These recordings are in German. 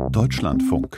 Deutschlandfunk.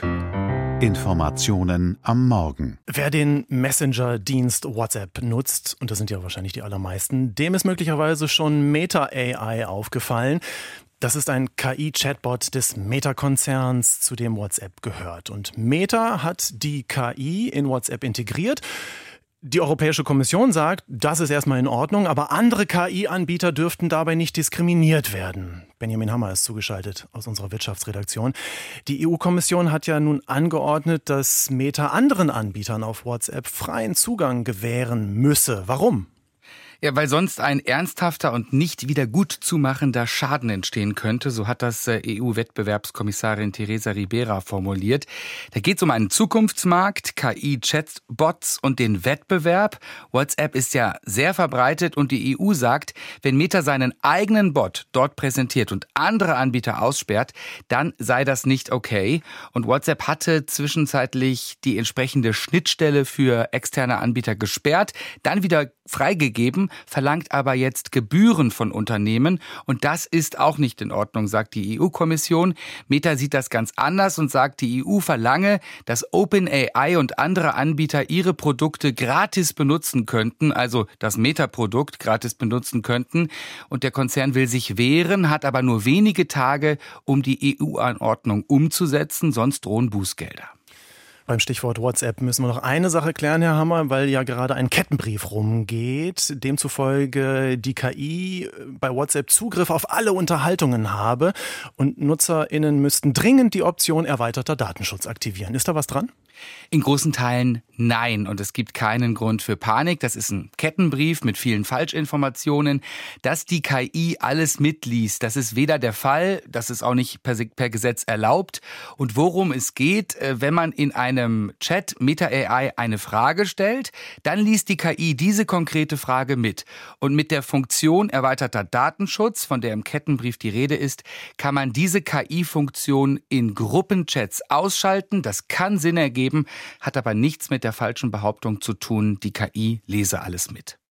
Informationen am Morgen. Wer den Messenger-Dienst WhatsApp nutzt, und das sind ja wahrscheinlich die allermeisten, dem ist möglicherweise schon Meta AI aufgefallen. Das ist ein KI-Chatbot des Meta-Konzerns, zu dem WhatsApp gehört. Und Meta hat die KI in WhatsApp integriert. Die Europäische Kommission sagt, das ist erstmal in Ordnung, aber andere KI-Anbieter dürften dabei nicht diskriminiert werden. Benjamin Hammer ist zugeschaltet aus unserer Wirtschaftsredaktion. Die EU-Kommission hat ja nun angeordnet, dass Meta anderen Anbietern auf WhatsApp freien Zugang gewähren müsse. Warum? Ja, weil sonst ein ernsthafter und nicht wieder gut zu machender Schaden entstehen könnte, so hat das EU-Wettbewerbskommissarin Teresa Ribera formuliert. Da geht es um einen Zukunftsmarkt, KI-Chatbots und den Wettbewerb. WhatsApp ist ja sehr verbreitet und die EU sagt, wenn Meta seinen eigenen Bot dort präsentiert und andere Anbieter aussperrt, dann sei das nicht okay. Und WhatsApp hatte zwischenzeitlich die entsprechende Schnittstelle für externe Anbieter gesperrt, dann wieder freigegeben, verlangt aber jetzt Gebühren von Unternehmen. Und das ist auch nicht in Ordnung, sagt die EU-Kommission. Meta sieht das ganz anders und sagt, die EU verlange, dass OpenAI und andere Anbieter ihre Produkte gratis benutzen könnten, also das Meta-Produkt gratis benutzen könnten. Und der Konzern will sich wehren, hat aber nur wenige Tage, um die EU-Anordnung umzusetzen, sonst drohen Bußgelder. Beim Stichwort WhatsApp müssen wir noch eine Sache klären, Herr Hammer, weil ja gerade ein Kettenbrief rumgeht, demzufolge die KI bei WhatsApp Zugriff auf alle Unterhaltungen habe und NutzerInnen müssten dringend die Option erweiterter Datenschutz aktivieren. Ist da was dran? In großen Teilen nein. Und es gibt keinen Grund für Panik. Das ist ein Kettenbrief mit vielen Falschinformationen. Dass die KI alles mitliest, das ist weder der Fall, das ist auch nicht per Gesetz erlaubt. Und worum es geht, wenn man in einem Chat Meta AI eine Frage stellt, dann liest die KI diese konkrete Frage mit. Und mit der Funktion erweiterter Datenschutz, von der im Kettenbrief die Rede ist, kann man diese KI-Funktion in Gruppenchats ausschalten. Das kann Sinn ergeben, hat aber nichts mit der falschen Behauptung zu tun, die KI lese alles mit.